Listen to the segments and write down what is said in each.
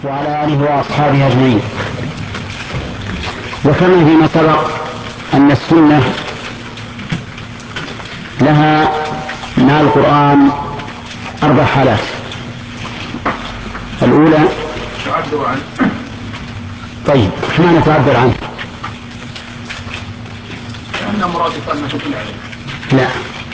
وعلى آله وأصحابه أجمعين. ذكرنا فيما سبق أن السنة لها مع القرآن 4 حالات. الأولى تعبر عنه. طيب ما نتعبر عنه؟ لأنه مرادف أن تكون عليه. لا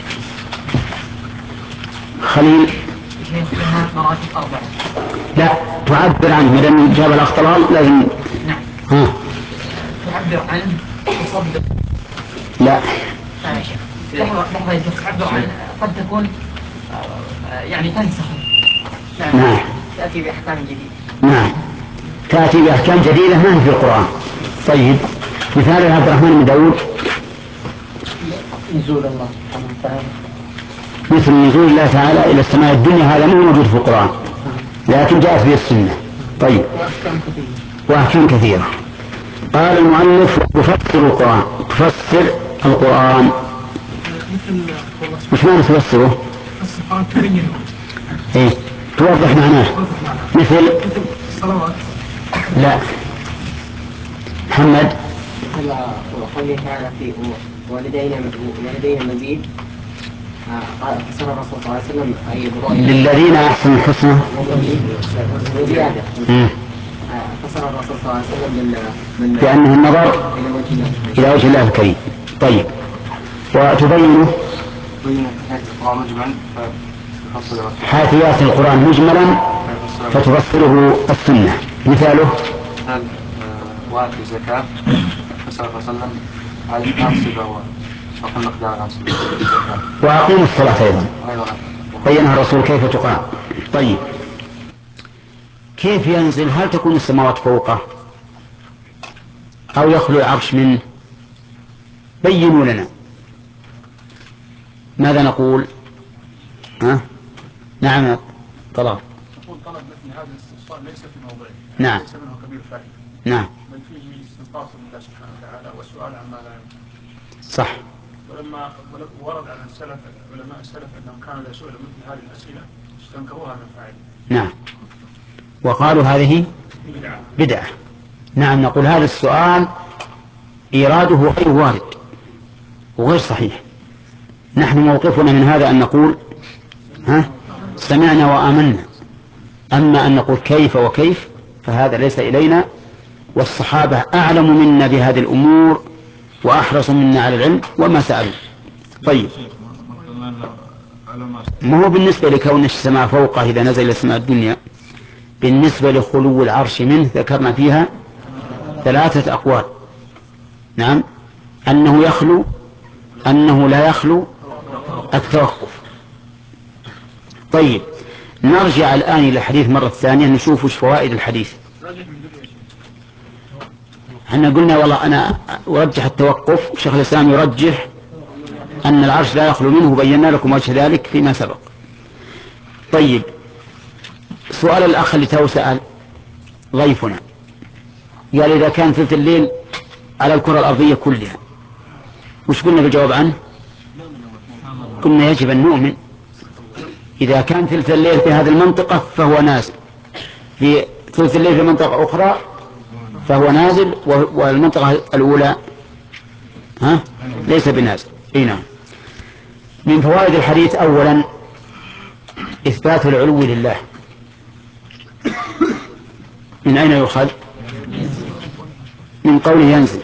خليل مراتب 4. لا تعبر عنه ما دام جاب الاخطلال لازم. نعم. ها تعبر عنه تصدق. لا لحظة تعبر عنه قد تكون يعني تنسخ. نعم تأتي بأحكام جديدة. نعم تأتي بأحكام جديدة ما هي في القرآن. طيب مثال عبد الرحمن بن داود نزول الله سبحانه وتعالى مثل نزول الله تعالى إلى السماء الدنيا، هذا مو موجود في القرآن لكن جاءت به السنة. طيب وأحكام كثيرة. قال المؤلف تفسر القرآن. تفسر القرآن مش معنى تفسره؟ ايه توضح معناه مثل الصلوات. لا محمد وقوله تعالى في ولدينا مزيد. فسر الرسول صلى الله عليه وسلم أي للذين أحسنوا الحسنى وزيادة. فسر الرسول صلى الله عليه وسلم بأنه النظر إلى وجه الله الكريم. طيب وتبينه حيثيات القرآن مجملا فتفسره السنة. مثاله وآتوا الزكاة فسر الله صلى الله عليه وسلم على الأنصبة وقل مقدار الأنصبة وأقيموا الصلاة أيضا بينها الرسول كيف تقام. طيب كيف ينزل؟ هل تكون السماوات فوقه أو يخلو العرش منه؟ بينوا لنا ماذا نقول. ها؟ نعم طلب. نقول طلب مثل هذا الاستفسار ليس في موضعه. نعم. ليس منه كبير فائدة. نعم. بل فيه استنقاص لله سبحانه وتعالى وسؤال عما لا يمكن. صح. ولما ورد عن السلف علماء السلف أنهم كانوا إذا سئلوا مثل هذه الأسئلة استنكروها من فاعله. نعم وقالوا هذه بدعة. نعم نقول هذا السؤال إيراده غير وارد وغير صحيح. نحن موقفنا من هذا أن نقول سمعنا وآمنا. أما أن نقول كيف وكيف فهذا ليس إلينا، والصحابة أعلم منا بهذه الأمور وأحرص منا على العلم وما سألوا. طيب ما هو بالنسبة لكون السماء فوقه إذا نزل إلى السماء الدنيا، بالنسبة لخلو العرش منه ذكرنا فيها 3 أقوال. نعم أنه يخلو، أنه لا يخلو، التوقف. طيب نرجع الآن إلى الحديث مرة ثانية نشوف وش فوائد الحديث. احنا قلنا والله أنا أرجح التوقف، شيخ الإسلام يرجح أن العرش لا يخلو منه، وبينا لكم وجه ذلك فيما سبق. طيب سؤال الأخ اللي تو سأل ضيفنا قال إذا كان ثلث الليل على الكرة الأرضية كلها وش قلنا بالجواب عنه؟ قلنا يجب أن نؤمن إذا كان ثلث الليل في هذه المنطقة فهو نازل، في ثلث الليل في منطقة أخرى فهو نازل، والمنطقة الأولى ليس بنازل. نعم. من فوائد الحديث أولا إثبات العلو لله. من أين يؤخذ؟ من قوله ينزل.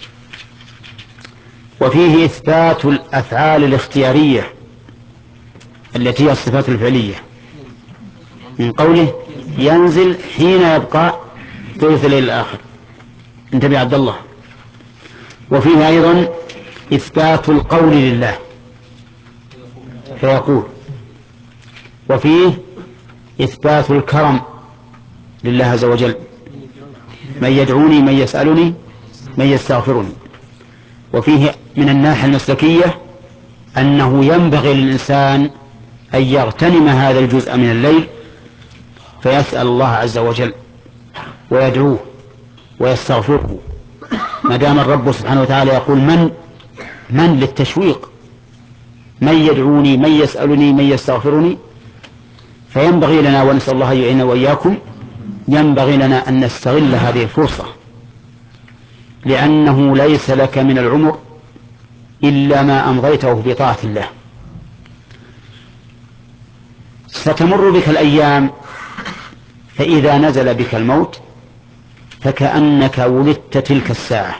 وفيه إثبات الأفعال الاختيارية التي هي الصفات الفعلية من قوله ينزل حين يبقى ثلث الليل الآخر. انتبه عبد الله. وفيه أيضا إثبات القول لله فيقول. وفيه إثبات الكرم لله عز وجل، من يدعوني من يسألني من يستغفرني. وفيه من الناحية المسلكية أنه ينبغي للإنسان أن يغتنم هذا الجزء من الليل فيسأل الله عز وجل ويدعوه ويستغفره، ما دام الرب سبحانه وتعالى يقول من للتشويق، من يدعوني من يسألني من يستغفرني. فينبغي لنا ونسأل الله أن يعيننا وإياكم ينبغي لنا أن نستغل هذه الفرصة، لأنه ليس لك من العمر إلا ما أمضيته بطاعة الله. ستمر بك الأيام، فإذا نزل بك الموت فكأنك ولدت تلك الساعة،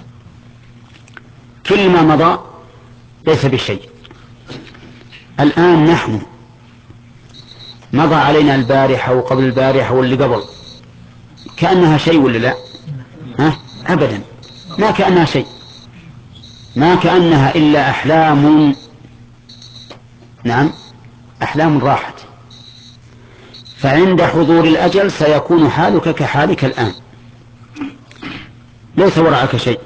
كل ما مضى ليس بشيء. الآن نحن مضى علينا البارحة وقبل البارحة واللي قبل، كأنها شيء ولا لا؟ أبدا، ما كأنها شيء، ما كأنها إلا أحلام. نعم، أحلام راحت. فعند حضور الأجل سيكون حالك كحالك الآن، ليس وراءك شيء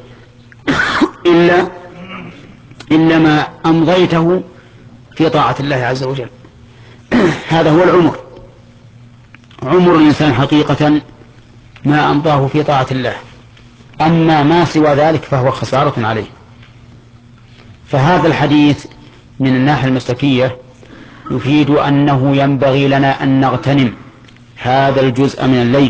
إلا ما أمضيته في طاعة الله عز وجل. هذا هو العمر. عمر الإنسان حقيقة ما أمضاه في طاعة الله، أما ما سوى ذلك فهو خسارة عليه. فهذا الحديث من الناحية المسلكية يفيد أنه ينبغي لنا أن نغتنم هذا الجزء من الليل،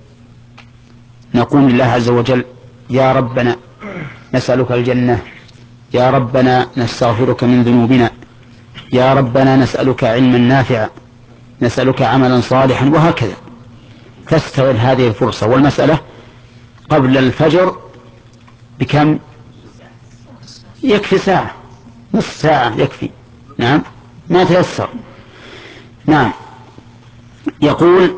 نقول لله عز وجل: يا ربنا نسألك الجنة، يا ربنا نستغفرك من ذنوبنا، يا ربنا نسألك علما نافعا، نسألك عملا صالحا، وهكذا. تستغل هذه الفرصة. والمسألة قبل الفجر بكم؟ يكفي ساعة، نصف ساعة يكفي. نعم، ما تيسر. نعم. يقول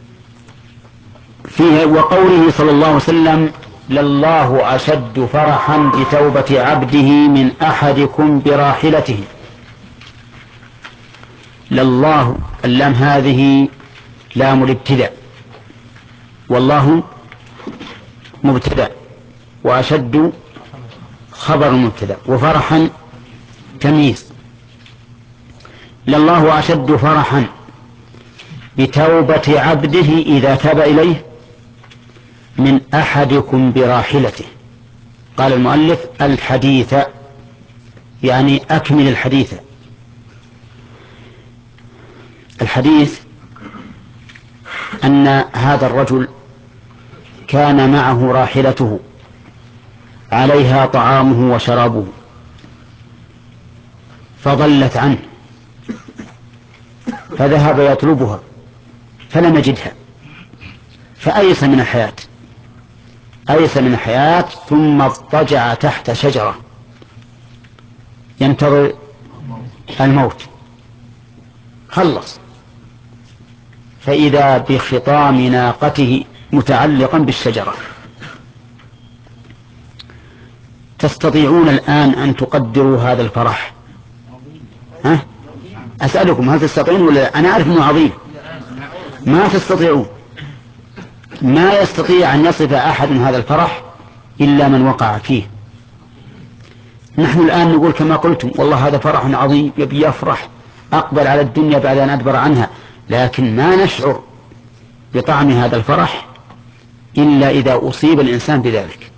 فيه: وقوله صلى الله عليه وسلم: لله أشد فرحا بتوبة عبده من أحدكم براحلته. لله، اللام هذه لام الابتداء، والله مبتدأ، وأشد خبر مبتدأ، وفرحا تمييز. لله أشد فرحا بتوبة عبده إذا تاب إليه من أحدكم براحلته. قال المؤلف: الحديث، يعني أكمل الحديث. الحديث أن هذا الرجل كان معه راحلته عليها طعامه وشرابه، فضلت عنه، فذهب يطلبها فلم يجدها، فأيس من الحياة، أيس من الحياة، ثم اضطجع تحت شجرة ينتظر الموت. خلص، فإذا بخطام ناقته متعلقا بالشجرة. تستطيعون الآن أن تقدروا هذا الفرح؟ أسألكم، هل تستطيعون ولا لا؟ أنا أعرف أنه عظيم، ما تستطيعون. ما يستطيع أن يصف أحد هذا الفرح إلا من وقع فيه. نحن الآن نقول كما قلتم: والله هذا فرح عظيم، يبي يفرح، أقبل على الدنيا بعد أن أدبر عنها، لكن ما نشعر بطعم هذا الفرح إلا إذا أصيب الإنسان بذلك،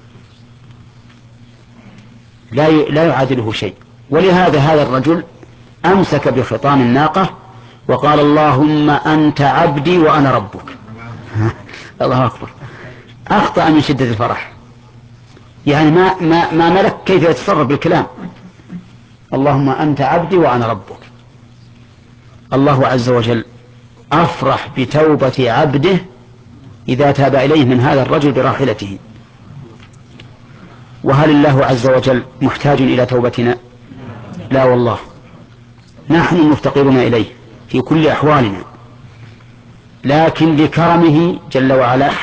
لا يعادله شيء. ولهذا هذا الرجل أمسك بخطام الناقة وقال: اللهم أنت عبدي وأنا ربك. الله أكبر. أخطأ من شدة الفرح، يعني ما ملك كيف يتصرف بالكلام. اللهم أنت عبدي وأنا ربك. الله عز وجل أفرح بتوبة عبده إذا تاب إليه من هذا الرجل براحلته. وهل الله عز وجل محتاج إلى توبتنا؟ لا والله، نحن مفتقرون إليه في كل أحوالنا، لكن لكرمه جل وعلا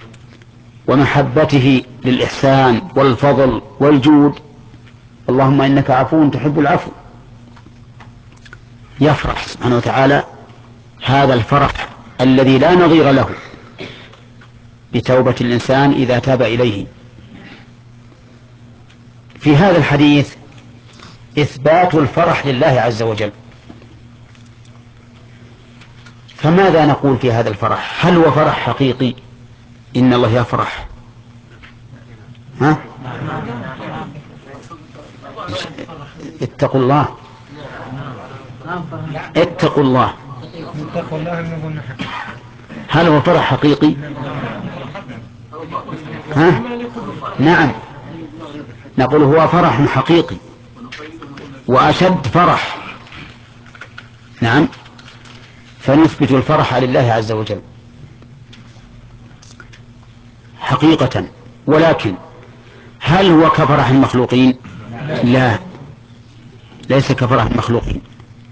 ومحبته للإحسان والفضل والجود، اللهم إنك عفو تحب العفو، يفرح سبحانه وتعالى هذا الفرح الذي لا نظير له بتوبة الإنسان إذا تاب إليه. في هذا الحديث إثبات الفرح لله عز وجل. فماذا نقول في هذا الفرح؟ هل هو فرح حقيقي؟ إن الله يفرح؟ اتقوا الله، اتقوا الله. هل هو فرح حقيقي؟ ها؟ نعم، نقول هو فرح حقيقي وأشد فرح. نعم، فنثبت الفرح لله عز وجل حقيقة. ولكن هل هو كفرح المخلوقين؟ لا، ليس كفرح المخلوقين.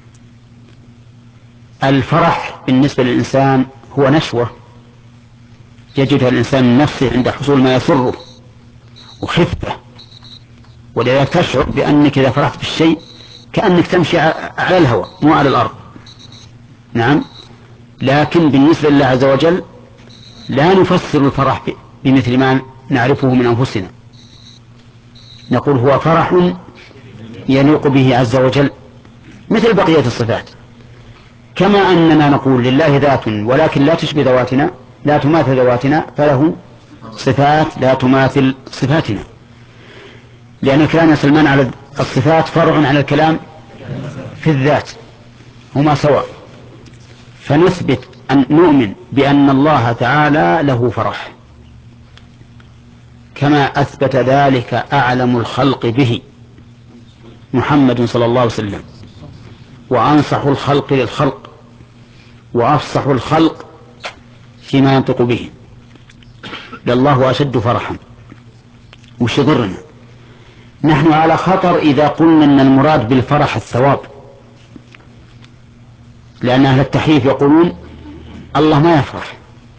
الفرح بالنسبة للإنسان هو نشوة يجدها الإنسان من نفسه عند حصول ما يسره وخفة، ولذا تشعر بأنك إذا فرحت بالشيء كأنك تمشي على الهواء مو على الأرض. نعم، لكن بالنسبة لله عز وجل لا نفسر الفرح بمثل ما نعرفه من أنفسنا، نقول هو فرح يليق به عز وجل مثل بقية الصفات، كما أننا نقول لله ذات ولكن لا تشبه ذواتنا، لا تماثل ذواتنا، فله صفات لا تماثل صفاتنا، لأن الكلام يا سلمان على الصفات فرع على الكلام في الذات، هما سواء. فنثبت أن نؤمن بأن الله تعالى له فرح كما أثبت ذلك أعلم الخلق به محمد صلى الله عليه وسلم، وأنصح الخلق للخلق وأفصح الخلق فيما ينطق به، لله أشد فرحا. وش يضرنا؟ نحن على خطر إذا قلنا أن المراد بالفرح الثواب، لأن أهل التحريف يقولون الله ما يفرح،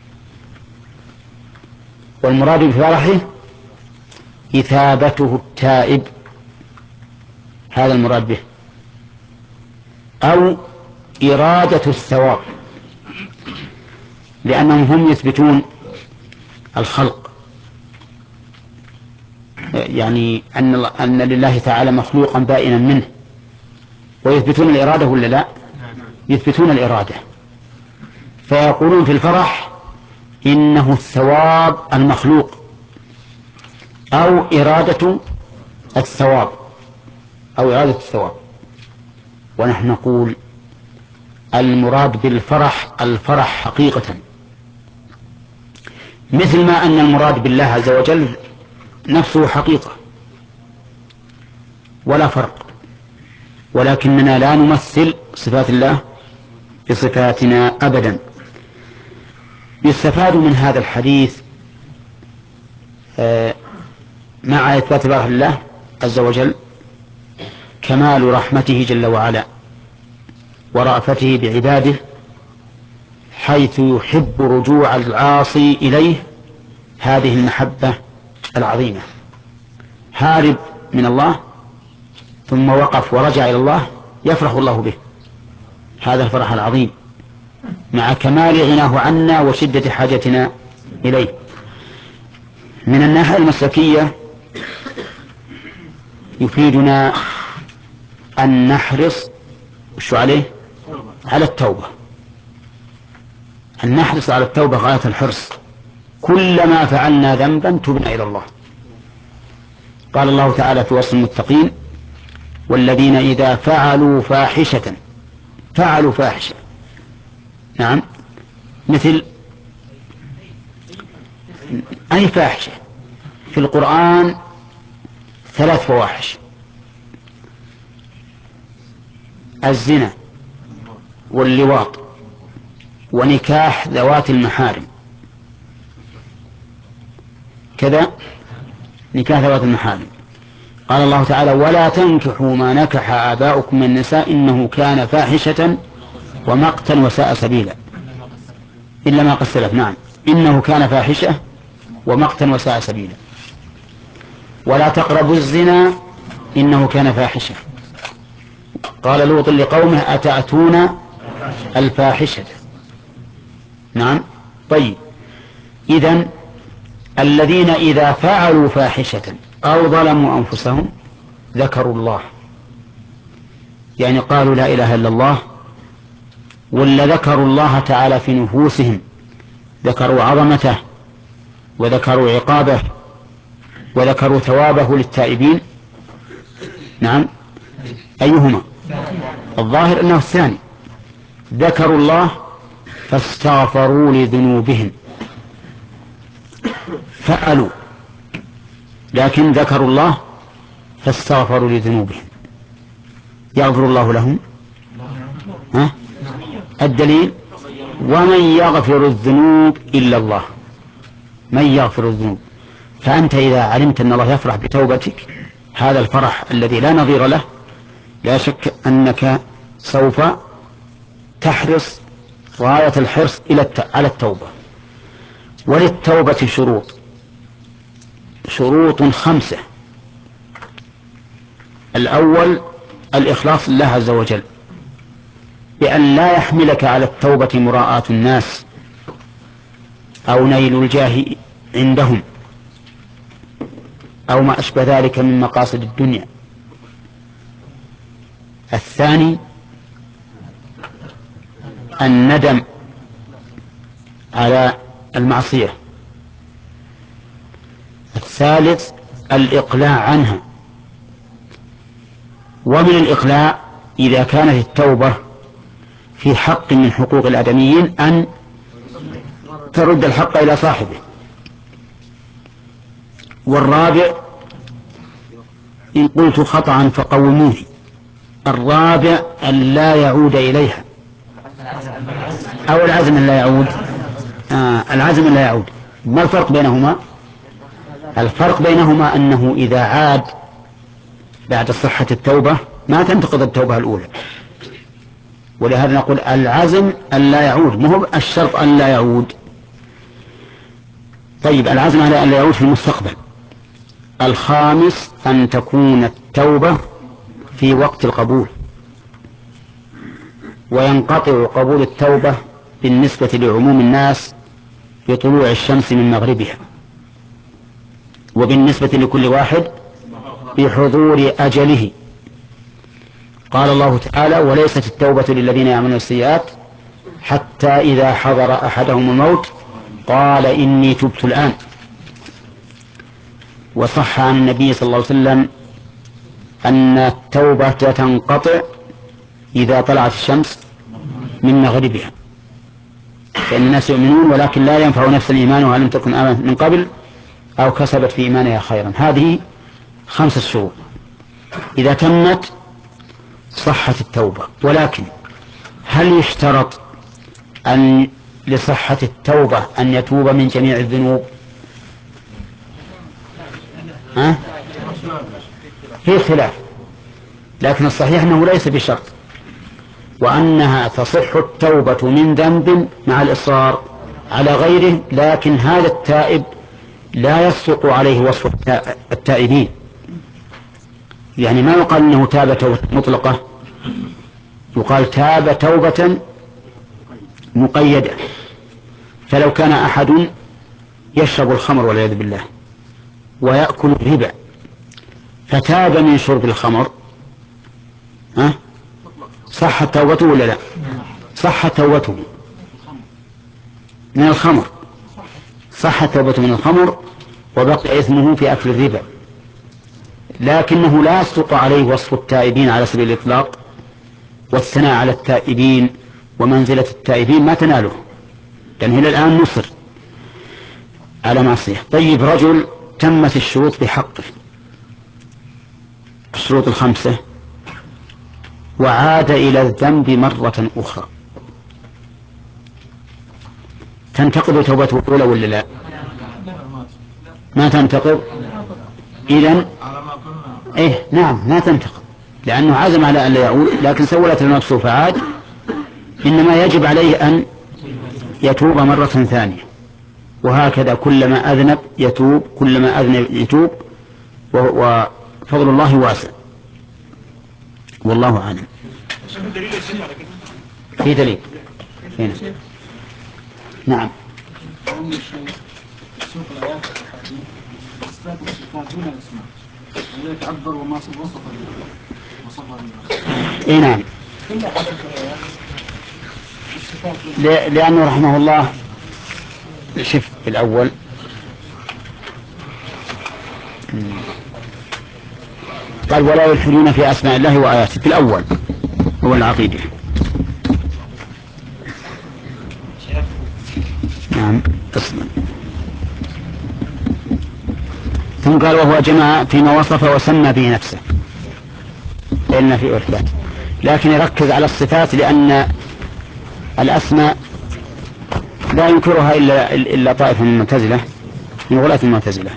والمراد بفرحه إثابته التائب، هذا المراد به، أو إرادة الثواب، لأنهم هم يثبتون الخلق، يعني أن لله تعالى مخلوقا بائنا منه، ويثبتون الإرادة ولا لا؟ يثبتون الإرادة، فيقولون في الفرح إنه الثواب المخلوق أو إرادة الثواب، أو إرادة الثواب. ونحن نقول المراد بالفرح الفرح حقيقة، مثل ما أن المراد بالله عز وجل نفسه حقيقة ولا فرق، ولكننا لا نمثل صفات الله بصفاتنا أبدا. يستفاد من هذا الحديث مع إثبات فرح الله عز وجل كمال رحمته جل وعلا ورأفته بعباده، حيث يحب رجوع العاصي إليه هذه المحبة العظيمة، هارب من الله ثم وقف ورجع إلى الله يفرح الله به، هذا الفرح العظيم مع كمال غناه عنا وشدة حاجتنا إليه. من الناحية المسلكية يفيدنا أن نحرص على التوبة، أن نحرص على التوبة غاية الحرص، كلما فعلنا ذنبا تبنا إلى الله. قال الله تعالى في وصف المتقين: والذين إذا فعلوا فاحشة. نعم، مثل أي فاحشة؟ في القرآن 3 فواحش: الزنا واللواط ونكاح ذوات المحارم. كذا نكاح ذوات المحارم. قال الله تعالى: ولا تنكحوا ما نكح آباؤكم من النساء إنه كان فاحشة ومقتا وساء سبيلا، إلا ما قد سلف. نعم، إنه كان فاحشة ومقتا وساء سبيلا. ولا تقربوا الزنا إنه كان فاحشة. قال لوط لقومه: أتأتون الفاحشة. نعم. طيب، إذن الذين إذا فعلوا فاحشة أو ظلموا أنفسهم ذكروا الله، يعني قالوا لا إله إلا الله، ولا ذكروا الله تعالى في نفوسهم، ذكروا عظمته وذكروا عقابه وذكروا ثوابه للتائبين. نعم، أيهما؟ الظاهر أنه الثاني، ذكروا الله فاستغفروا لذنوبهم فعلوا، لكن ذكروا الله فاستغفروا لذنوبهم يغفر الله لهم. الدليل: ومن يغفر الذنوب إلا الله. من يغفر الذنوب. فأنت إذا علمت أن الله يفرح بتوبتك هذا الفرح الذي لا نظير له، لا شك أنك سوف تحرص غاية الحرص على التوبة. وللتوبة شروط 5. الأول الإخلاص لله عز وجل، بأن لا يحملك على التوبة مراءة الناس أو نيل الجاه عندهم أو ما أشبه ذلك من مقاصد الدنيا. الثاني الندم على المعصية. الثالث الإقلاع عنها. ومن الإقلاع إذا كانت التوبة في حق من حقوق الآدميين أن ترد الحق إلى صاحبه. والرابع إن قلت خطأ فقوموني، الرابع أن لا يعود إليها، أو العزم أن لا يعود. العزم أن لا يعود. ما الفرق بينهما؟ الفرق بينهما أنه إذا عاد بعد صحة التوبة ما تنتقض التوبة الأولى، ولهذا نقول العزم أن لا يعود، مو الشرط أن لا يعود. طيب، العزم على أن لا يعود في المستقبل. الخامس أن تكون التوبة في وقت القبول، وينقطع قبول التوبة بالنسبة لعموم الناس بطلوع الشمس من مغربها، وبالنسبة لكل واحد بحضور أجله. قال الله تعالى: وليست التوبة للذين يعملون السيئات حتى إذا حضر أحدهم الموت قال إني تبت الآن. وصح عن النبي صلى الله عليه وسلم أن التوبة تنقطع إذا طلعت الشمس من مغربها، فإن الناس يؤمنون ولكن لا ينفع نفسا إيمانها لم تكن آمنت من قبل أو كسبت في إيمانها خيرا. هذه 5 شروط إذا تمت صحت التوبة. ولكن هل يشترط أن لصحة التوبة أن يتوب من جميع الذنوب؟ في خلاف، لكن الصحيح أنه ليس بشرط، وأنها تصح التوبة من ذنب مع الإصرار على غيره، لكن هذا التائب لا يصدق عليه وصف التائبين. يعني ما يقال أنه تاب توبة مطلقة، يقال تاب توبة مقيدة. فلو كان أحد يشرب الخمر والعياذ بالله ويأكل الربا فتاب من شرب الخمر، صحت توبته ولا لا؟ صحت توبته من الخمر، صحت توبته من الخمر وبقي إثمه في أكل الربا، لكنه لا يصدق عليه وصف التائبين على سبيل الإطلاق، والثناء على التائبين ومنزلة التائبين ما تناله، لأنه إلى الآن مصر على معصية. طيب، رجل تمت الشروط بحقه، الشروط 5، وعاد إلى الذنب مرة أخرى، تنتقض توبته الأولى ولا لا؟ ما تنتقض. إذن نعم ما تنتقض، لأنه عزم على أن لا يعود، لكن سولت نفسه فعاد. إنما يجب عليه أن يتوب مرة ثانية، وهكذا كلما أذنب يتوب، كلما أذنب يتوب، وفضل الله واسع، والله أعلم. في دليل هنا. نعم. نعم، لأنه رحمه الله شف في الأول قال: ولا يلحدون في أسماء الله وآياته. في الأول هو العقيدة. نعم اصلا. ثم قال وهو جمع فيما وصف وسمى به نفسه إلا في إثبات، لكن يركز على الصفات لأن الأسماء لا ينكرها إلا طائفة من المعتزلة من غلاة المعتزلة.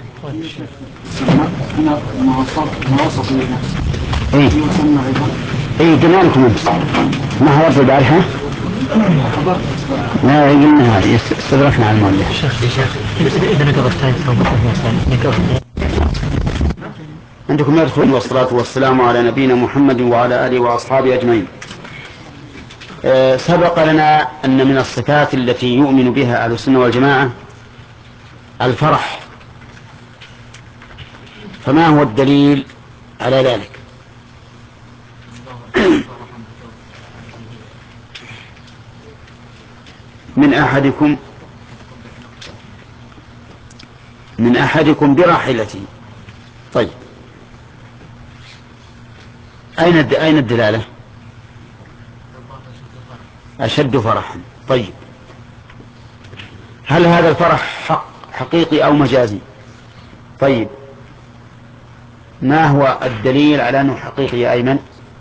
اي قلنا لكم امس ما هو رد البارحة لا قلنا هذه استدركنا على المؤلف. إذا نقضت عندكم يدخل والصلاة والسلام على نبينا محمد وعلى آله وأصحابه أجمعين. سبق لنا أن من الصفات التي يؤمن بها أهل السنة والجماعة الفرح، فما هو الدليل على ذلك؟ من أحدكم براحلته. طيب أين الدلالة؟ أشد فرحا. طيب هل هذا الفرح حقيقي أو مجازي؟ طيب ما هو الدليل على أنه حقيقي يا أيمن؟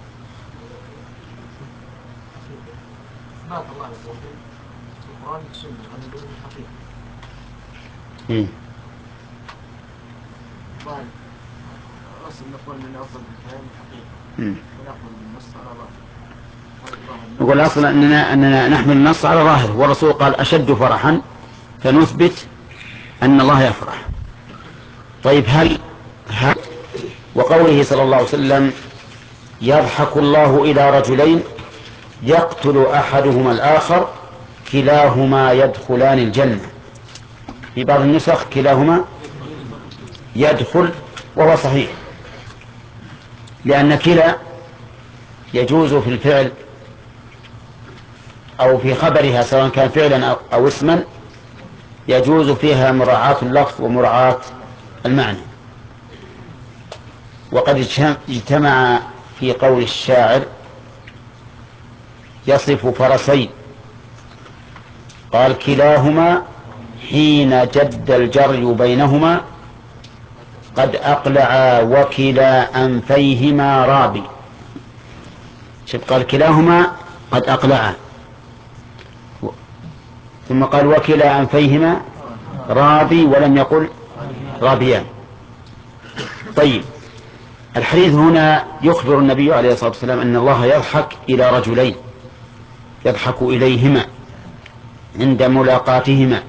يقول الأصل أننا نحمل النص على ظاهره، والرسول قال أشد فرحا فنثبت أن الله يفرح. طيب هل وقوله صلى الله عليه وسلم يضحك الله إلى رجلين يقتل أحدهما الآخر كلاهما يدخلان الجنة، في بعض النسخ كلاهما يدخل، وهو صحيح، لأن كلا يجوز في الفعل أو في خبرها سواء كان فعلا أو اسما، يجوز فيها مراعاة اللفظ ومراعاة المعنى. وقد اجتمع في قول الشاعر يصف فرسين قال كلاهما حين جد الجري بينهما قد أقلعا وكلا أنفيهما رابي. شوف قال كلاهما قد أقلعا، ثم قال وكلا أنفيهما رابي ولم يقل رابيان. طيب الحديث هنا يخبر النبي عليه الصلاة والسلام أن الله يضحك إلى رجلين، يضحك إليهما عند ملاقاتهما،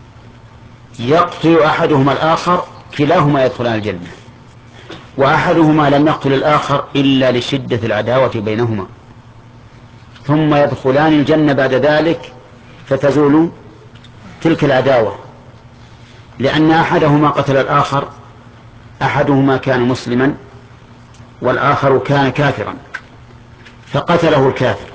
يقتل أحدهما الآخر كلاهما يدخلان الجنة، وأحدهما لم يقتل الآخر إلا لشدة العداوة بينهما، ثم يدخلان الجنة بعد ذلك فتزول تلك العداوة، لأن أحدهما قتل الآخر، أحدهما كان مسلما والآخر كان كافرا فقتله الكافر،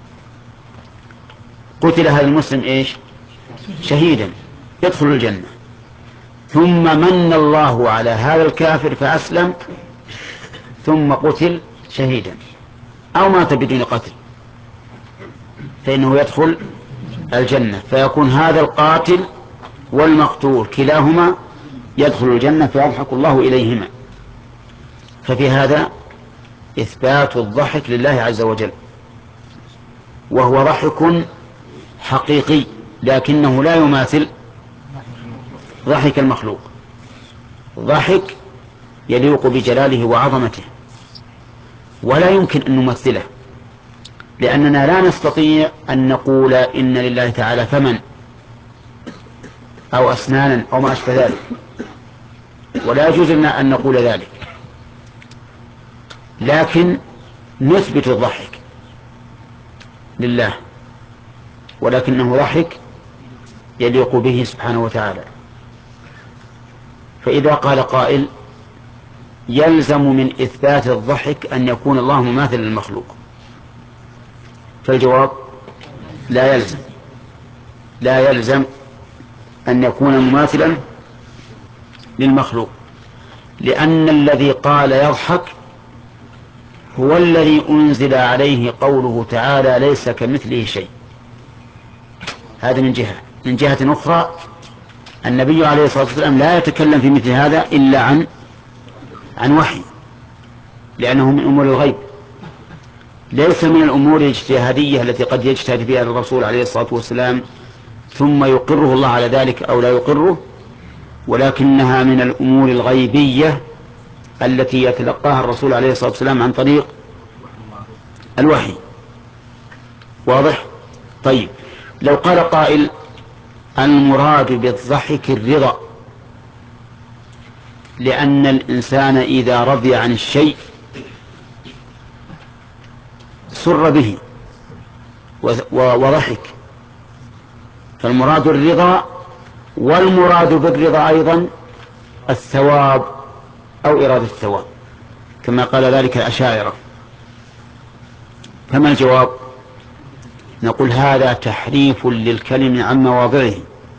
قتل هذا المسلم إيش؟ شهيدا يدخل الجنة، ثم من الله على هذا الكافر فأسلم ثم قتل شهيدا أو مات بدون قتل فإنه يدخل الجنة، فيكون هذا القاتل والمقتول كلاهما يدخل الجنة فيضحك الله إليهما. ففي هذا إثبات الضحك لله عز وجل، وهو ضحك حقيقي لكنه لا يماثل ضحك المخلوق، ضحك يليق بجلاله وعظمته ولا يمكن أن نمثله، لأننا لا نستطيع أن نقول إن لله تعالى فمن أو أسنانا أو ما أشبه ذلك، ولا يجوز لنا أن نقول ذلك، لكن نثبت الضحك لله، ولكنه ضحك يليق به سبحانه وتعالى. فإذا قال قائل يلزم من إثبات الضحك أن يكون الله مماثل للمخلوق، فالجواب لا يلزم أن يكون مماثلا للمخلوق، لأن الذي قال يضحك هو الذي أنزل عليه قوله تعالى ليس كمثله شيء، هذا من جهة. من جهة أخرى النبي عليه الصلاة والسلام لا يتكلم في مثل هذا إلا عن وحي، لأنه من أمور الغيب، ليس من الأمور الاجتهادية التي قد يجتهد فيها الرسول عليه الصلاة والسلام ثم يقره الله على ذلك أو لا يقره، ولكنها من الأمور الغيبية التي يتلقاها الرسول عليه الصلاة والسلام عن طريق الوحي. واضح؟ طيب، لو قال قائل المراد بالضحك الرضا، لأن الإنسان إذا رضي عن الشيء سر به وضحك، فالمراد الرضا، والمراد بالرضا أيضا الثواب أو إرادة الثواب كما قال ذلك الأشاعرة. فما الجواب؟ نقول هذا تحريف للكلم عن مواضعه.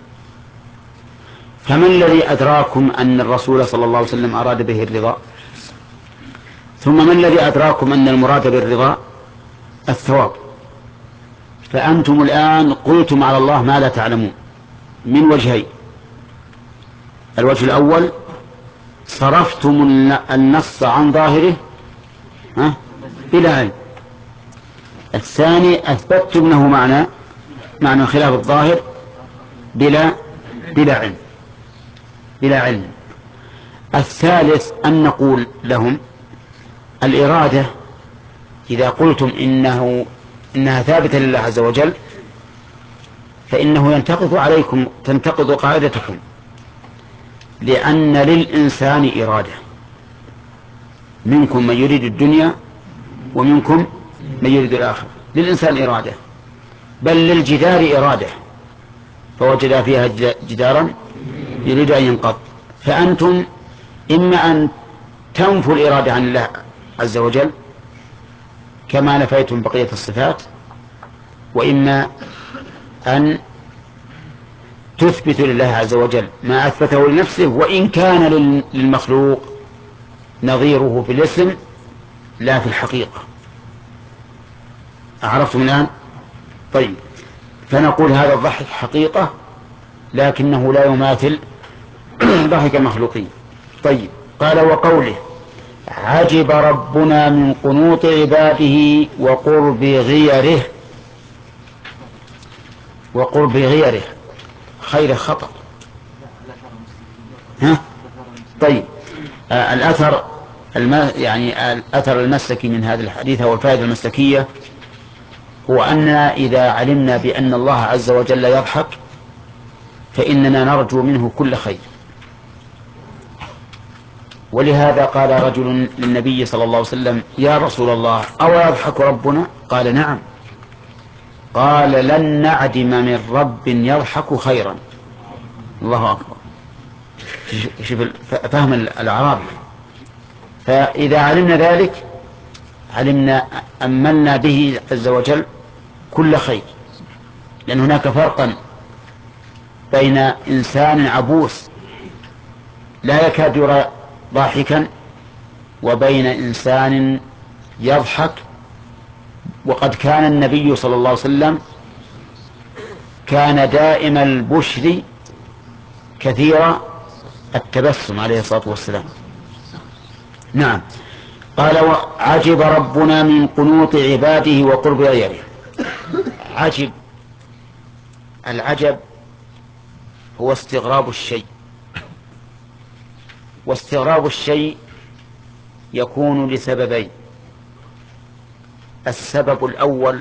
فما الذي أدراكم أن الرسول صلى الله عليه وسلم أراد به الرضا؟ ثم ما الذي أدراكم أن المراد بالرضا الثواب؟ فأنتم الآن قلتم على الله ما لا تعلمون من وجهين: الوجه الأول صرفتم النص عن ظاهره بلا علم، الثاني أثبتتم له معنى خلاف الظاهر بلا علم. الثالث أن نقول لهم الإرادة إذا قلتم إنها ثابتة لله عز وجل فإنه تنتقض قاعدتكم، لأن للإنسان إرادة، منكم من يريد الدنيا ومنكم من يريد الآخرة. للإنسان إرادة، بل للجدار إرادة فوجد فيها جدارا يريد أن ينقض. فأنتم إما أن تنفوا الإرادة عن الله عز وجل كما نفيتم بقية الصفات، وإما أن تثبتوا لله عز وجل ما أثبته لنفسه وإن كان للمخلوق نظيره في الاسم لا في الحقيقة. أعرفتم الآن؟ طيب، فنقول هذا الضحك حقيقة لكنه لا يماثل ضحك المخلوقين. طيب، قال وقوله عجب ربنا من قنوط عباده وقرب غيره خير خطأ. طيب، الأثر المسلكي من هذا الحديث هو الفائدة المسلكية، هو أننا إذا علمنا بأن الله عز وجل يضحك فإننا نرجو منه كل خير. ولهذا قال رجل للنبي صلى الله عليه وسلم يا رسول الله أو يضحك ربنا؟ قال نعم. قال لن نعدم من رب يضحك خيرا. الله أكبر، شوف فهم الأعرابي. فإذا علمنا ذلك أملنا به عز وجل كل خير، لأن هناك فرقا بين إنسان عبوس لا يكاد يرى ضاحكا وبين إنسان يضحك. وقد كان النبي صلى الله عليه وسلم كان دائم البشر كثير التبسم عليه الصلاة والسلام. نعم، قال عجب ربنا من قنوط عباده وقرب غيره. العجب هو استغراب الشيء، واستغراب الشيء يكون لسببين: السبب الأول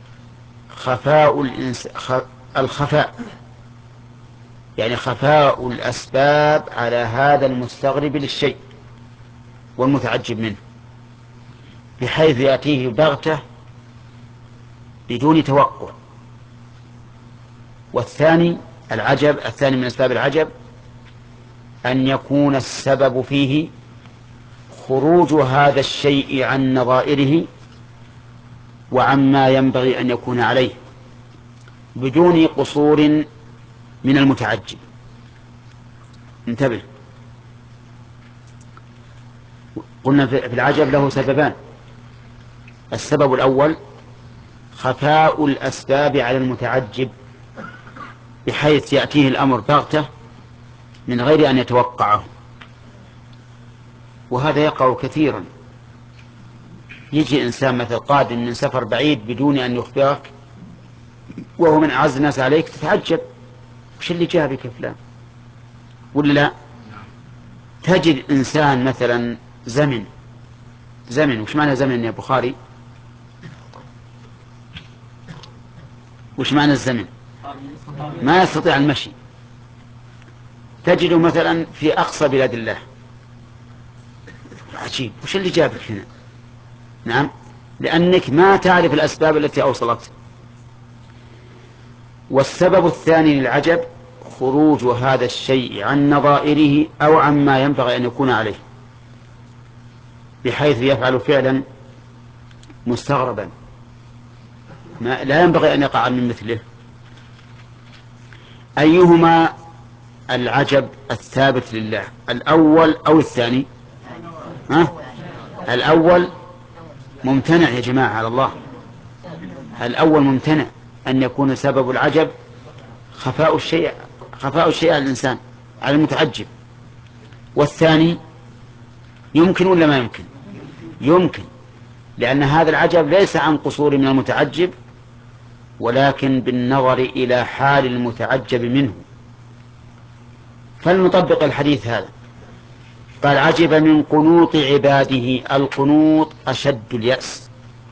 الخفاء، يعني خفاء الأسباب على هذا المستغرب للشيء والمتعجب منه، بحيث يأتيه بغتة بدون توقع. والثاني الثاني من أسباب العجب أن يكون السبب فيه خروج هذا الشيء عن نظائره وعما ينبغي أن يكون عليه بدون قصور من المتعجب. انتبه، قلنا في العجب له سببان: السبب الأول خفاء الأسباب على المتعجب، بحيث يأتيه الأمر بغتة من غير أن يتوقعه. وهذا يقع كثيرا. يجي إنسان مثل قادم من سفر بعيد بدون أن يخبرك وهو من أعز الناس عليك، تتعجب وش اللي جابك يا فلان، ولا لا؟ تجد إنسان مثلا زمن وش معنى زمن يا بخاري؟ وش معنى الزمن؟ ما يستطيع المشي. تجده مثلا في أقصى بلاد الله. عجيب، وش اللي جابك هنا؟ نعم، لأنك ما تعرف الأسباب التي أوصلت. والسبب الثاني للعجب خروج هذا الشيء عن نظائره أو عما ينبغي أن يكون عليه، بحيث يفعل فعلا مستغربا ما لا ينبغي أن يقع من مثله. أيهما العجب الثابت لله، الأول أو الثاني؟ الأول ممتنع يا جماعة على الله. الأول ممتنع، أن يكون سبب العجب خفاء الشيء على الإنسان، على المتعجب. والثاني يمكن ولا ما يمكن؟ يمكن، لأن هذا العجب ليس عن قصور من المتعجب، ولكن بالنظر إلى حال المتعجب منه. فلنطبق الحديث هذا. قال عجب من قنوط عباده. القنوط أشد اليأس.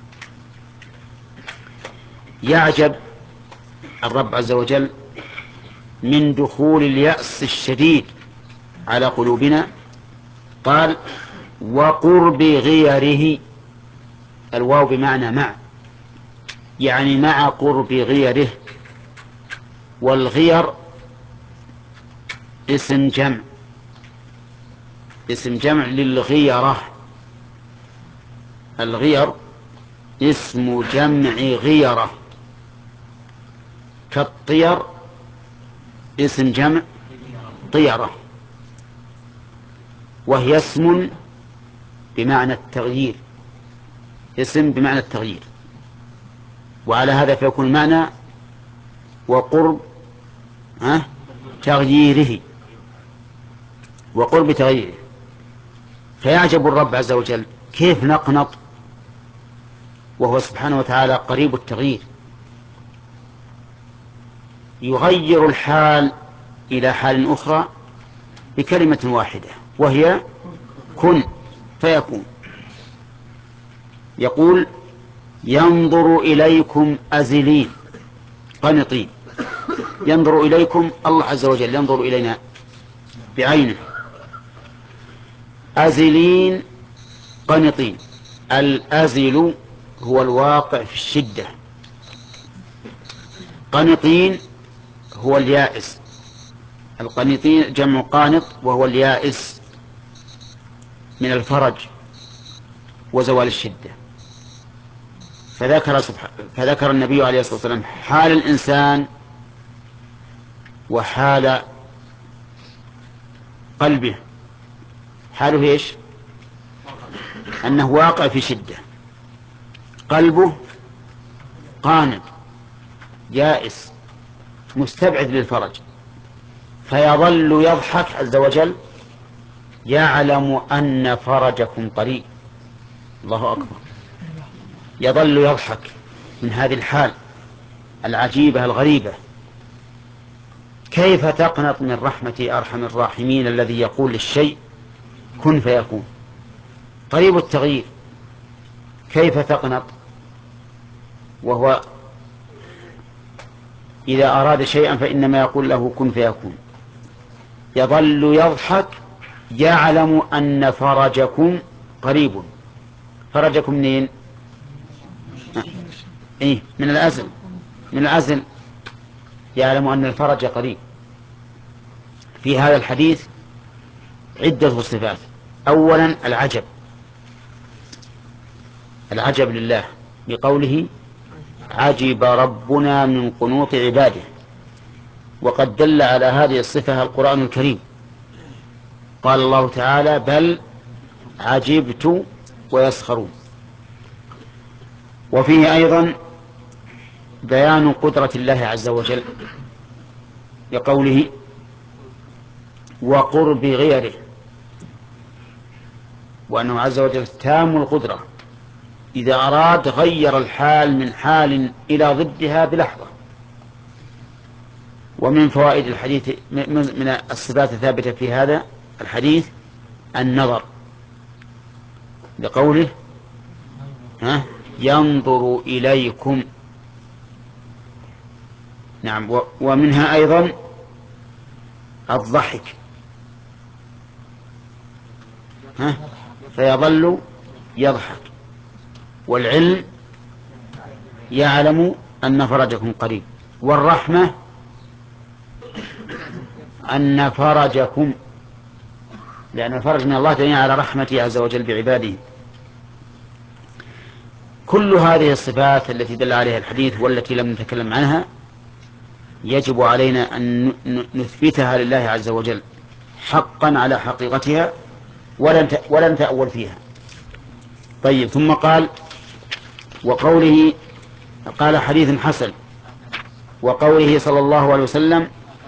يعجب الرب عز وجل من دخول اليأس الشديد على قلوبنا. قال وقرب غيره. الواو بمعنى مع، يعني مع قرب غيره. والغير اسم جمع للغيرة. الغير اسم جمع غيرة، كالطير اسم جمع طيرة، وهي اسم بمعنى التغيير، اسم بمعنى التغيير. وعلى هذا فيكون المعنى وقرب تغييره، وقرب تغييره. فيعجب الرب عز وجل كيف نقنط وهو سبحانه وتعالى قريب التغيير، يغير الحال إلى حال أخرى بكلمة واحدة وهي كن فيكون. يقول ينظر إليكم أزلين قنطين. ينظر إليكم، الله عز وجل ينظر إلينا بعينه. أزلين قنطين. الأزل هو الواقع في الشدة، قنطين هو اليائس. القنطين جمع قانط وهو اليائس من الفرج وزوال الشدة. فذكر النبي عليه الصلاة والسلام حال الإنسان وحال قلبه. حاله ايش؟ أنه واقع في شدة، قلبه قانط يائس مستبعد للفرج، فيظل يضحك عز وجل يعلم أن فرجكم قريب. الله أكبر. يظل يضحك من هذه الحال العجيبة الغريبة. كيف تقنط من رحمة أرحم الراحمين الذي يقول للشيء كن فيكون، قريب التغيير؟ كيف تقنط وهو إذا أراد شيئا فإنما يقول له كن فيكون؟ يظل يضحك يعلم أن فرجكم قريب. فرجكم منين؟ من الأزل. من الأزل يعلم أن الفرج قريب. في هذا الحديث عدة صفات. أولا العجب لله بقوله عجب ربنا من قنوط عباده. وقد دل على هذه الصفة القرآن الكريم. قال الله تعالى بل عجبت ويسخرون. وفيه أيضا بيان قدرة الله عز وجل لقوله وقرب غيره، وأنه عز وجل تام القدرة إذا أراد غير الحال من حال إلى ضدها بلحظة. ومن فوائد الحديث من الصفات الثابتة في هذا الحديث النظر، لقوله ينظر إليكم. نعم. ومنها أيضا الضحك، فيظل يضحك. والعلم يعلم أن فرجكم قريب. والرحمة أن فرجكم، لأن الفرج من الله دليل على رحمته عز وجل بعباده. كل هذه الصفات التي دل عليها الحديث والتي لم نتكلم عنها يجب علينا أن نثبتها لله عز وجل حقا على حقيقتها ولا نتأول فيها. طيب، ثم قال وقوله، قال حديث حسن، وقوله صلى الله عليه وسلم.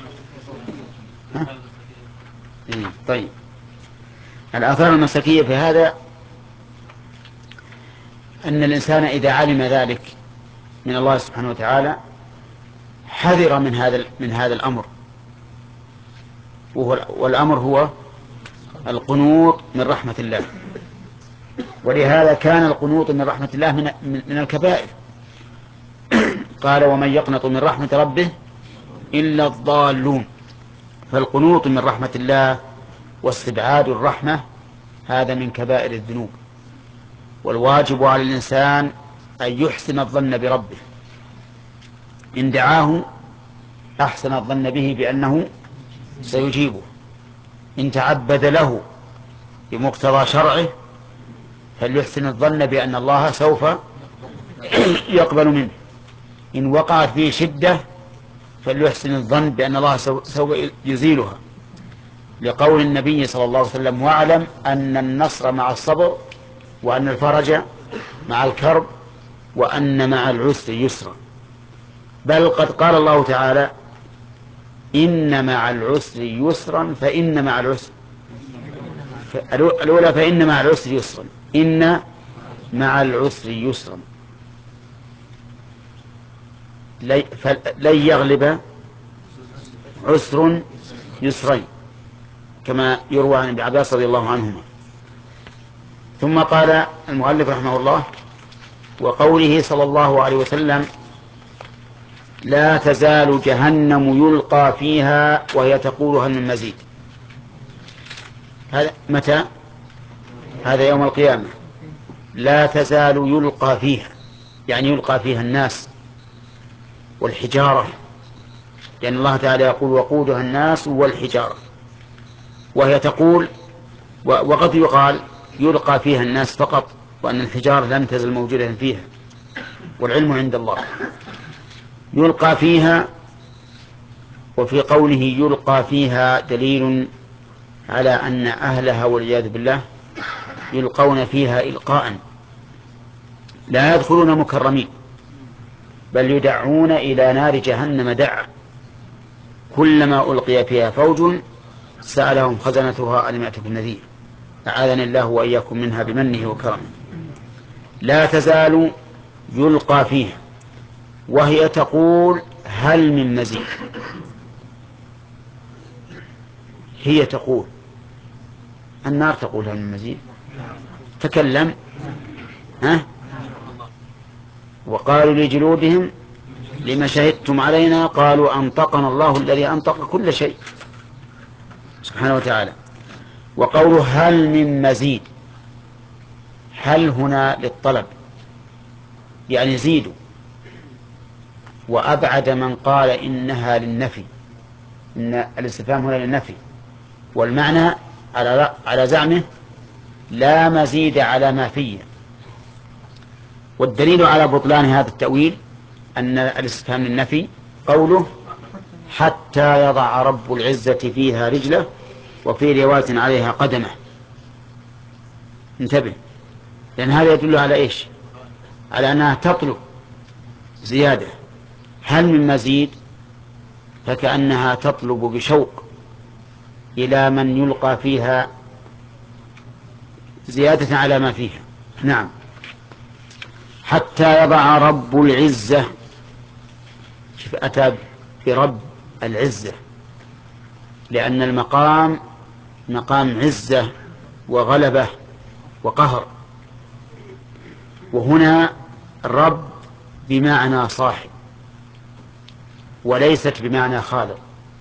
طيب، الآثار المسلكية في هذا أن الإنسان إذا علم ذلك من الله سبحانه وتعالى حذر من هذا الأمر، والأمر هو القنوط من رحمة الله. ولهذا كان القنوط من رحمة الله من الكبائر. قال ومن يقنط من رحمة ربه إلا الضالون. فالقنوط من رحمة الله واستبعاد الرحمة هذا من كبائر الذنوب. والواجب على الإنسان أن يحسن الظن بربه، إن دعاه أحسن الظن به بأنه سيجيبه، إن تعبد له بمقتضى شرعه فليحسن الظن بأن الله سوف يقبل منه، إن وقعت فيه شدة فليحسن الظن بأن الله سوف يزيلها، لقول النبي صلى الله عليه وسلم واعلم أن النصر مع الصبر وأن الفرج مع الكرب وأن مع العسر يسرا. بل قد قال الله تعالى إن مع العسر يسرا، فإن مع العسر الأولى فإن مع العسر يسرا، إن مع العسر يسرا، لن يغلب عسر يسرين كما يروى عن ابن عباس رضي الله عنهما. ثم قال المؤلف رحمه الله وقوله صلى الله عليه وسلم لا تزال جهنم يلقى فيها وهي تقول هل من مزيد. هذا متى؟ هذا يوم القيامة. لا تزال يلقى فيها، يعني يلقى فيها الناس والحجارة، لأن الله تعالى يقول وقودها الناس والحجارة، وهي تقول. وقد يقال يلقى فيها الناس فقط، وأن الحجارة لم تزل موجودة فيها، والعلم عند الله. يلقى فيها، وفي قوله يلقى فيها دليل على أن أهلها والعياذ بالله يلقون فيها إلقاء، لا يدخلون مكرمين، بل يدعون إلى نار جهنم دعا، كلما ألقي فيها فوج سألهم خزنتها ألم يأتكم نذير، أعاذني الله وإياكم منها بمنه وكرمه. لا تزال يلقى فيها وهي تقول هل من مزيد. هي تقول، النار تقول هل من مزيد. تكلم وقالوا لجلودهم لما شهدتم علينا قالوا أنطقنا الله الذي أنطق كل شيء سبحانه وتعالى. وقوله هل من مزيد، هل هنا للطلب يعني زيدوا، وأبعد من قال إنها للنفي، إن الاستفهام هنا للنفي، والمعنى على زعمه لا مزيد على ما فيه. والدليل على بطلان هذا التأويل أن الاستفهام للنفي قوله حتى يضع رب العزة فيها رجله، وفي رواية عليها قدمه. انتبه، لأن هذا يدل على إيش؟ على أنها تطلب زيادة. هل من مزيد فكأنها تطلب بشوق إلى من يلقى فيها زيادة على ما فيها. نعم. حتى يضع رب العزة، شوف أتى برب العزة لأن المقام مقام عزة وغلبة وقهر، وهنا رب بمعنى صاحب وليست بمعنى خالق،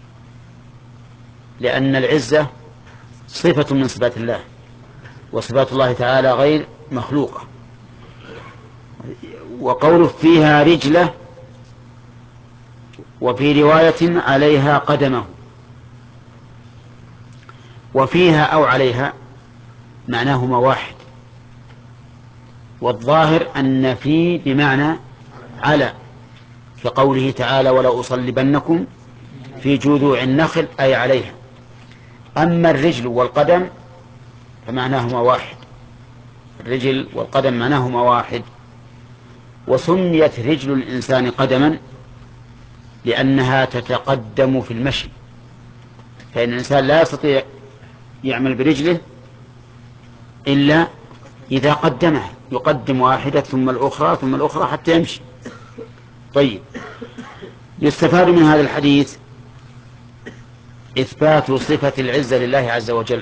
لأن العزة صفة من صفات الله، وصفات الله تعالى غير مخلوقة. وقوله فيها رجله، وفي رواية عليها قدمه، وفيها أو عليها معناهما واحد، والظاهر أن في بمعنى على، كقوله تعالى ولا أصلبنكم في جذوع النخل أي عليها. أما الرجل والقدم فمعناهما واحد، الرجل والقدم معناهما واحد. وسميت رجل الإنسان قدما لأنها تتقدم في المشي، فإن الإنسان لا يستطيع يعمل برجله إلا إذا قدمها، يقدم واحدة ثم الأخرى ثم الأخرى حتى يمشي. طيب، يستفاد من هذا الحديث إثبات صفة العزة لله عز وجل.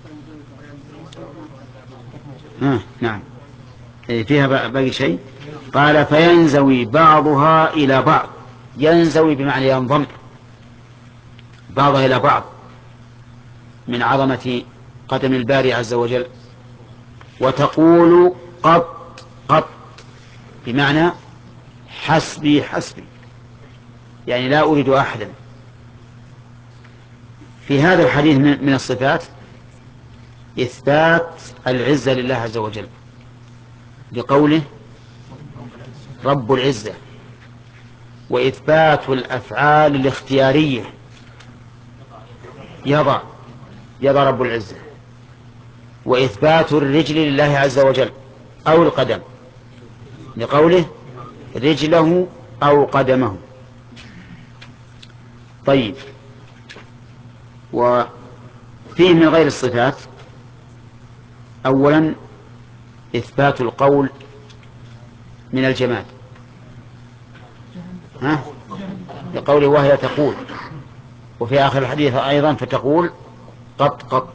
نعم، فيها باقي شيء. قال فينزوي بعضها إلى بعض، ينزوي بمعنى ينضم بعضها إلى بعض من عظمة قدم الباري عز وجل. وتقول قط قط بمعنى حسبي حسبي، يعني لا أريد أحدا. في هذا الحديث من الصفات إثبات العزة لله عز وجل لقوله رب العزة، وإثبات الأفعال الاختيارية يضع رب العزة، وإثبات الرجل لله عز وجل أو القدم لقوله رجله أو قدمه. طيب، وفيه من غير الصفات أولا إثبات القول من الجماد لقوله وهي تقول، وفي آخر الحديث أيضا فتقول قط قط.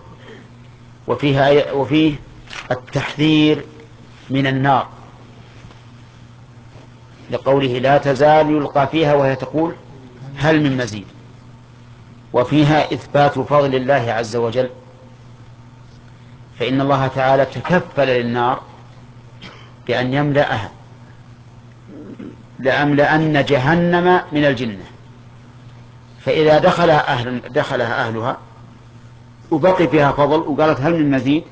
وفيه التحذير من النار لقوله لا تزال يلقى فيها وهي تقول هل من مزيد. وفيها إثبات فضل الله عز وجل، فإن الله تعالى تكفل للنار بأن يملأها، لأملأن جهنم من الجنة، فإذا دخلها أهلها وبقي فيها فضل وقالت هل من مزيد،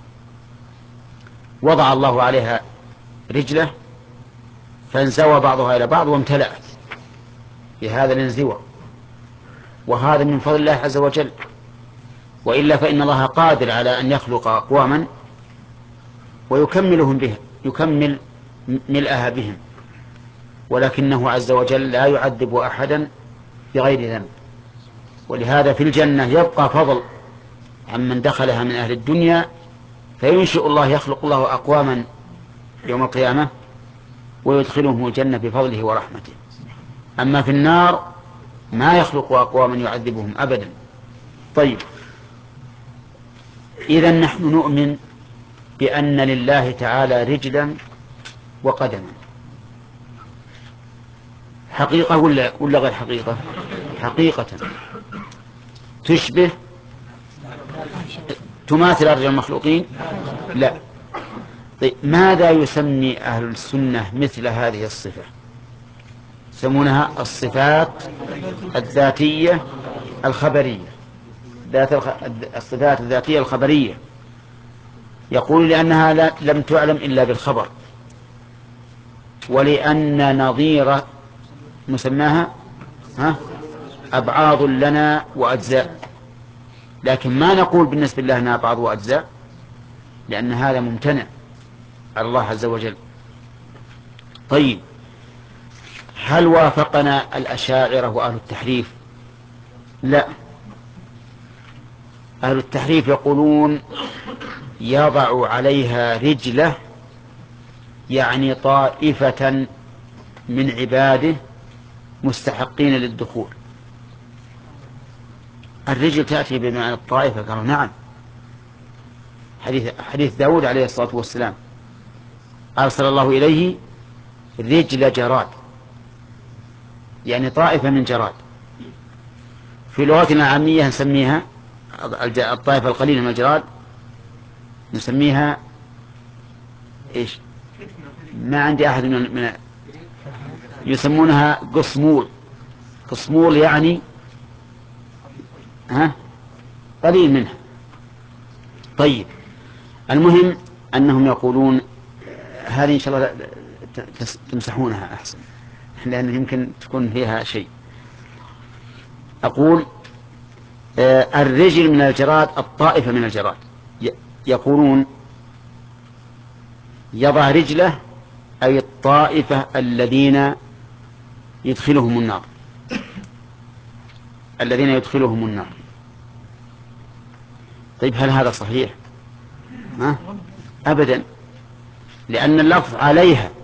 وضع الله عليها رجله فانزوى بعضها إلى بعض وامتلأت بهذا الانزواء، وهذا من فضل الله عز وجل. وإلا فإن الله قادر على أن يخلق أقواما ويكملهم بها، يكمل ملأها بهم، ولكنه عز وجل لا يعذب أحدا بغير ذنب. ولهذا في الجنة يبقى فضل عمن دخلها من أهل الدنيا، فينشئ الله يخلق الله أقواما يوم القيامة ويدخلهم الجنة بفضله ورحمته. أما في النار ما يخلق أقواما يعذبهم أبدا. طيب، إذن نحن نؤمن بأن لله تعالى رجلا وقدما، حقيقة ولا غير حقيقة؟ حقيقة تشبه تماثل أرجل المخلوقين؟ لا. طيب، ماذا يسمي أهل السنة مثل هذه الصفة؟ يسمونها الصفات الذاتية الخبرية، الصفات الذاتية الخبرية. يقول لأنها لم تعلم إلا بالخبر، ولأن نظير مسماها أبعاض لنا وأجزاء، لكن ما نقول بالنسبة لله أنها أبعاض وأجزاء، لأن هذا ممتنع على الله عز وجل. طيب، هل وافقنا الأشاعرة وأهل التحريف لا، أهل التحريف يقولون يضع عليها رجله، يعني طائفة من عباده مستحقين للدخول. الرجل تأتي بمعنى الطائفة، قالوا نعم، حديث داود عليه الصلاة والسلام أرسل الله إليه رجل جراد، يعني طائفة من جراد. في لغتنا العامية نسميها الطائفة القليلة من الجراد نسميها إيش؟ ما عندي أحد من يسمونها قصمول. قصمول يعني قليل منها. طيب، المهم أنهم يقولون هذه إن شاء الله تمسحونها أحسن، لأن يمكن تكون فيها شيء. أقول الرجل من الجراد، الطائفة من الجراد، يقولون يضع رجله أي الطائفة الذين يدخلهم النار، الذين يدخلهم النار. طيب هل هذا صحيح؟ أبدا، لأن اللفظ عليها